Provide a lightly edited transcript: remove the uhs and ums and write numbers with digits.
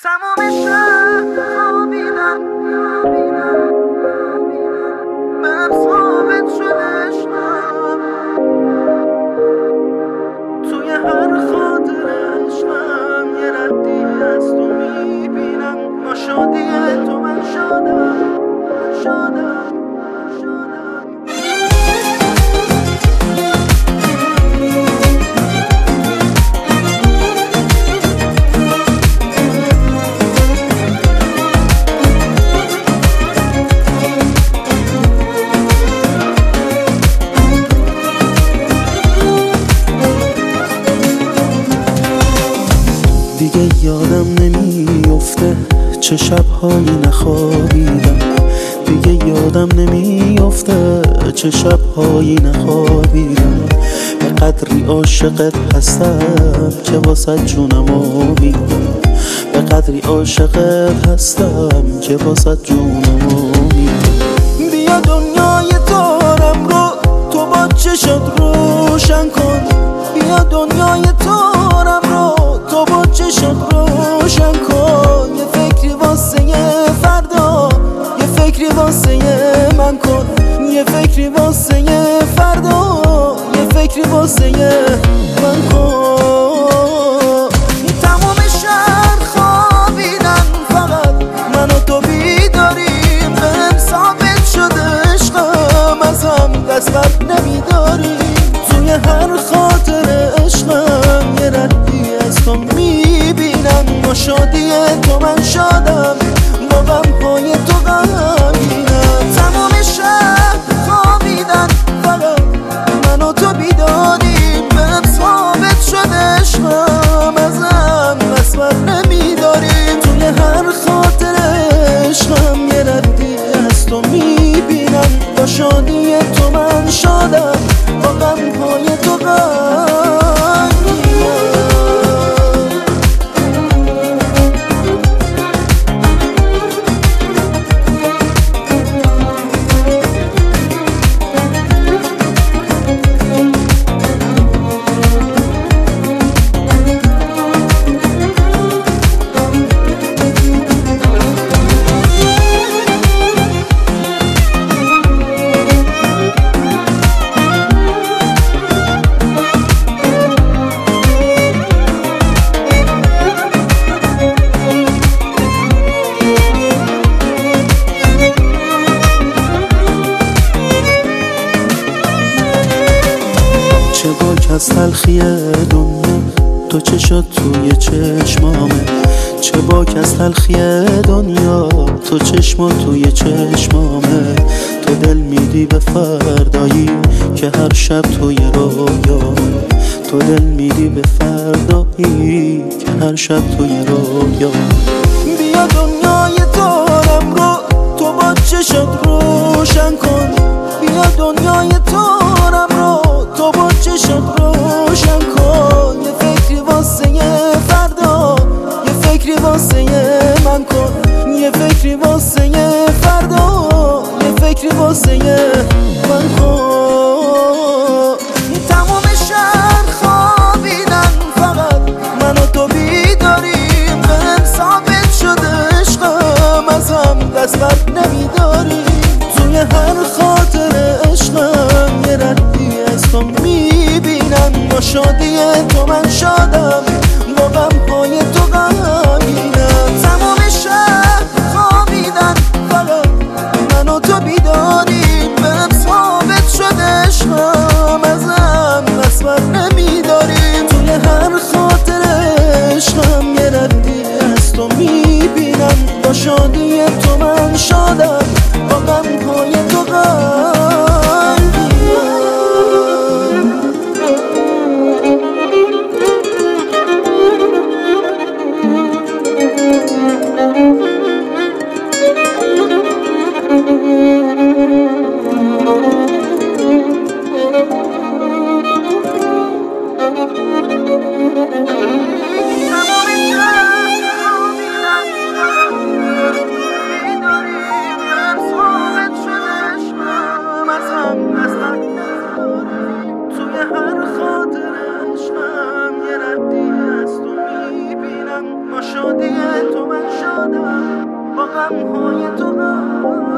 تمام شب خوابیدم بهم ثابت شده عشقم توی هر خاطر عشقم یه ردی از تو میبینم با شادی تو من شادم دیگه یادم نمیفته چه شبهایی نخوابیدم، دیگه یادم نمیفته چه شبهایی نخوابیدم. به قدری عاشقت هستم که واسه جونمو میدم، به قدری عاشقت هستم که واسه جونمو میدم. بیا دنیای تارم رو تو با چشات روشن کن، بیا دنیای تارم رو تو با چشات روشن کن. یه فکری واسه فردا، یه فکری واسه من کن، یه فکری واسه فردا، یه فکری واسه من کن. تمام شهر خوابیدن فقط من و تو بیداریم، بهم ثابت شده عشقم ازم دست بر نمیداریم. توی هر خاطر عشقم یه ردی از تو میبینم با شادی تو من شادم، با غمهای تو غمگینم. تمام شب خوابیدن فقط من و تو بیداریم، بهم ثابت شده عشقم ازم دست بر نمیداریم. توی هر خاطر عشقم یه ردی از تو میبینم با شادی تو من شادم، با غمهای تو غمگینم. چه باک از تلخی دنیا تو چشات توی چشمامه، چه باک از تلخی دنیا تو چشمات توی چشمامه. تو دل میدی به فردایی که هر شب توی رویامه، تو دل میدی به فردایی که هر شب توی رویامه. بیا دنیای تارم رو تو با چشات روشن کن، بیا دنیای تارم رو تو با چشات روشن کن. یه فکری واسه فردا، یه فکری واسه من کن، یه فکری واسه فردا، یه فکری واسه من کن. تمام شهر خوابیدن فقط من و تو بیداریم، بهم ثابت شده عشقم ازم دست بر نمیداریم. توی هر خاطر عشقم یه ردی از تو میبینم با شادی تو من شادم، با غمهای تو غمگینم. تمام شب خوابیدن فقط من و تو بیداریم، بهم ثابت شادی تو من شادم، با غمهای تو غم